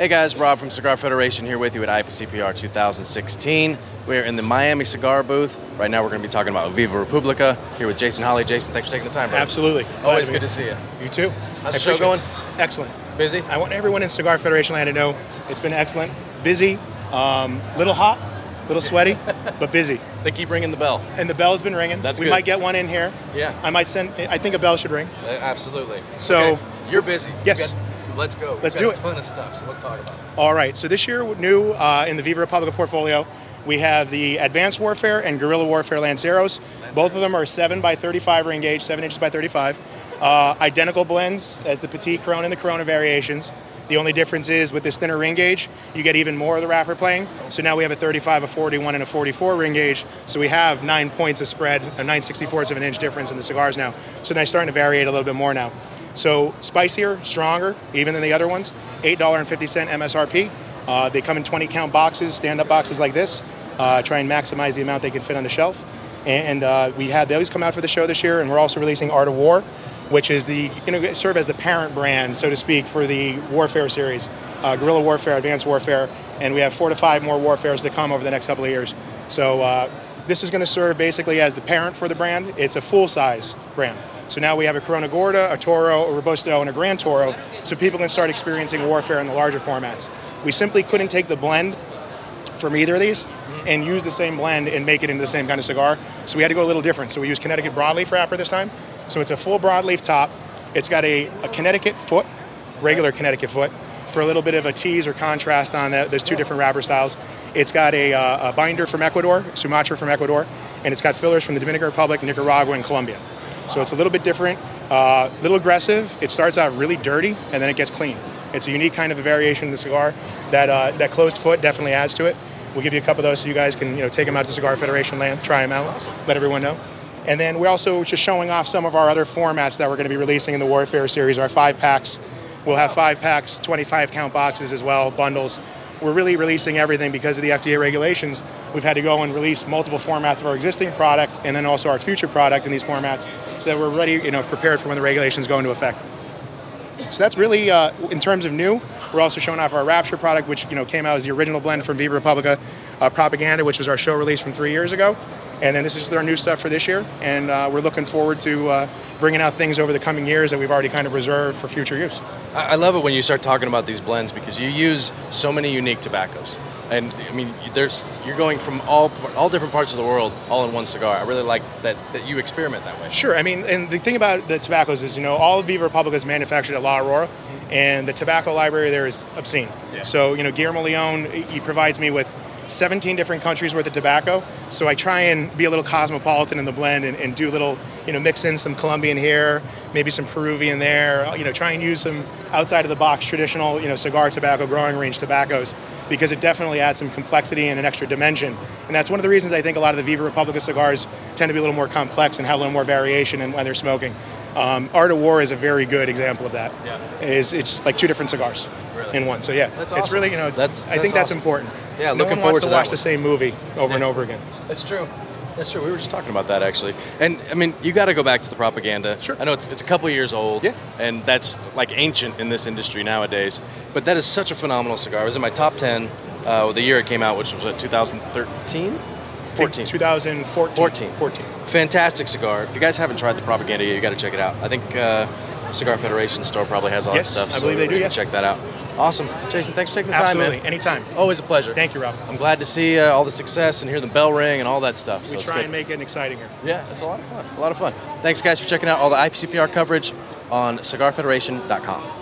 Hey guys, Rob from Cigar Federation here with you at IPCPR 2016. We're in the Miami cigar booth. Right now we're going to be talking about Viva Republica here with Jason Holley. Jason, thanks for taking the time, bro. Absolutely. Always good to see you. You too. How's the show going? Excellent. Busy? I want everyone in Cigar Federation land to know it's been excellent. Busy, little hot, little sweaty, but busy. They keep ringing the bell. And the bell's been ringing. That's we good. might get one in here. Yeah. I think a bell should ring. Absolutely. So, okay. You're busy. Yes. Let's go. Let's do it. We've got a ton of stuff, so let's talk about it. All right. So this year, new in the Viva Republica portfolio, we have the Advanced Warfare and Guerrilla Warfare Lanceros. Both of them are 7x35 ring gauge, 7 inches by 35. Identical blends as the Petite Corona and the Corona variations. The only difference is with this thinner ring gauge, you get even more of the wrapper playing. So now we have a 35, a 41, and a 44 ring gauge. So we have 9 points of spread, a 9/64 of an inch difference in the cigars now. So they're starting to variate a little bit more now. So spicier, stronger, even than the other ones. $8.50 MSRP. They come in 20-count boxes, stand-up boxes like this. Try and maximize the amount they can fit on the shelf. And we had those come out for the show this year, and we're also releasing Art of War, which is serve as the parent brand, so to speak, for the Warfare series. Guerrilla Warfare, Advanced Warfare, and we have 4 to 5 more Warfares to come over the next couple of years. So this is going to serve basically as the parent for the brand. It's a full-size brand. So now we have a Corona Gorda, a Toro, a Robusto, and a Grand Toro, so people can start experiencing Warfare in the larger formats. We simply couldn't take the blend from either of these and use the same blend and make it into the same kind of cigar. So we had to go a little different. So we used Connecticut broadleaf wrapper this time. So it's a full broadleaf top. It's got a Connecticut foot, regular Connecticut foot, for a little bit of a tease or contrast on that. There's 2 different wrapper styles. It's got a binder from Ecuador, Sumatra from Ecuador, and it's got fillers from the Dominican Republic, Nicaragua, and Colombia. So it's a little bit different, a little aggressive. It starts out really dirty, and then it gets clean. It's a unique kind of a variation in the cigar. That closed foot definitely adds to it. We'll give you a couple of those so you guys can take them out to Cigar Federation land, try them out, awesome. Let everyone know. And then we're also just showing off some of our other formats that we're going to be releasing in the Warfare series, our 5-packs. We'll have 5-packs, 25-count boxes as well, bundles. We're really releasing everything because of the FDA regulations. We've had to go and release multiple formats of our existing product and then also our future product in these formats so that we're ready, prepared for when the regulations go into effect. So that's really, in terms of new, we're also showing off our Rapture product, which came out as the original blend from Viva Republica, Propaganda, which was our show release from 3 years ago. And then this is their new stuff for this year. And we're looking forward to bringing out things over the coming years that we've already kind of reserved for future use. I love it when you start talking about these blends because you use so many unique tobaccos. And I mean, you're going from all different parts of the world all in one cigar. I really like that you experiment that way. Sure. I mean, and the thing about the tobaccos is, all of Viva Republica is manufactured at La Aurora, and the tobacco library there is obscene. Yeah. So, Guillermo Leon, he provides me with 17 different countries worth of tobacco. So I try and be a little cosmopolitan in the blend and do a little, mix in some Colombian here, maybe some Peruvian there, try and use some outside of the box traditional, cigar tobacco, growing range tobaccos, because it definitely adds some complexity and an extra dimension. And that's one of the reasons I think a lot of the Viva Republica cigars tend to be a little more complex and have a little more variation in when they're smoking. Art of War is a very good example of that. Yeah. It's like 2 different cigars in one. So yeah, that's it's awesome. really, I think that's awesome. Important. Yeah, no looking one wants forward to watch the same movie over and over again. That's true. That's true. We were just talking about that actually. And I mean, you got to go back to the Propaganda. Sure. I know it's a couple years old. Yeah. And that's like ancient in this industry nowadays. But that is such a phenomenal cigar. It was in my top 10 the year it came out, which was 2013. 14. 2014. 14. Fantastic cigar. If you guys haven't tried the Propaganda yet, you got to check it out. I think Cigar Federation store probably has all that stuff. I believe they do. Yeah. Check that out. Awesome. Jason, thanks for taking the time, man. Absolutely. Anytime. Always a pleasure. Thank you, Rob. I'm glad to see all the success and hear the bell ring and all that stuff. We try and make it exciting here. Yeah, it's a lot of fun. Thanks, guys, for checking out all the IPCPR coverage on cigarfederation.com.